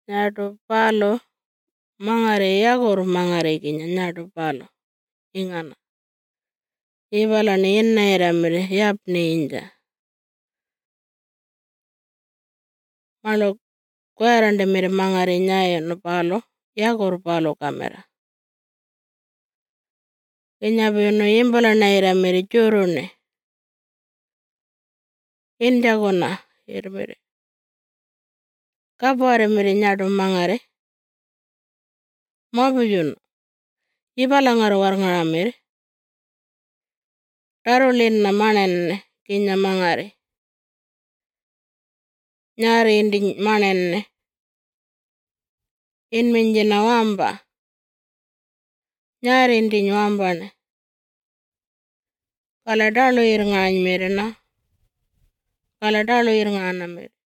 Nyadu palo mangare yagoru mangare ginya nyadu palo ingana. Ibala ni inna iramire yapni inja. Malo kwerande mire mangare nyayo no palo yagoru palo kamera. Inyabiyono imbala na iramire churune. Injagona irmire. Kabore mire nyadu mangare. Mobiyuno. Ibala ngaro warngaramire. Darulin na manenne kinya mangare. Nyari indi manenne. Inminjina wamba. Nyari indi nyuambane. Kala dalu irngany mire na. Kala dalu irngana mire.